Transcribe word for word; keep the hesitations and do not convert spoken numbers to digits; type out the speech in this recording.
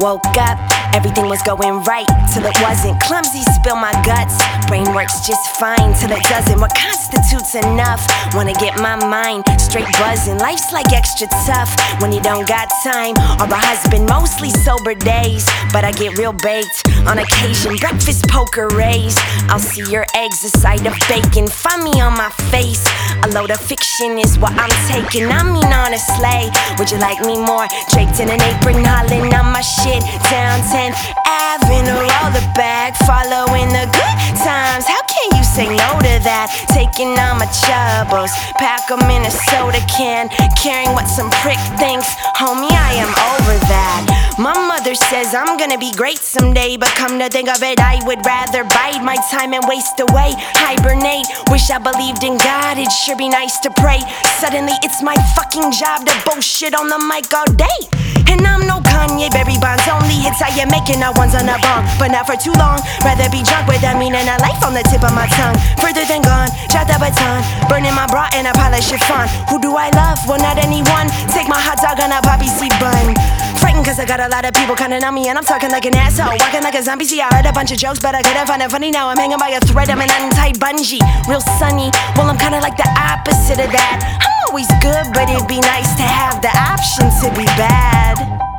Woke up, everything was going right till it wasn't. Clumsy, spill my guts. Brain works just fine till it doesn't. What constitutes enough? Wanna get my mind straight buzzing. Life's like extra tough when you don't got time. Or my husband, mostly sober days, but I get real baked on occasion. Breakfast poker rays. I'll see your eggs a side of bacon. Find me on my face. A load of fiction is what I'm taking. I mean honestly, would you like me more? Draped in an apron, hollering on my shit. Down tenth Avenue, roll the bag, following the good times. How can you say no to that? Taking on my troubles, pack them in a soda can, caring what some prick thinks. Homie, I am over that. My mother says I'm gonna be great someday, but come to think of it, I would rather bide my time and waste away. Hibernate, wish I believed in God, it'd sure be nice to pray. Suddenly it's my fucking job to bullshit on the mic all day. And I'm no Kanye, Barry Bonds. Only hits I am making are ones on a bong, but not for too long. Rather be drunk with a meaning of life on the tip of my tongue. Further than gone, drop the baton, burning my bra in a pile of chiffon. Who do I love? Well, not anyone. Take my hot dog on a poppy seed bun. Frightened cause I got a lot of people counting on me, and I'm talking like an asshole, walking like a zombie. See, I heard a bunch of jokes, but I couldn't find it funny. Now I'm hanging by a thread of an untied bungee. Real sunny, well I'm kinda like the opposite of that. I'm always good, but it'd be nice to have the option to be bad.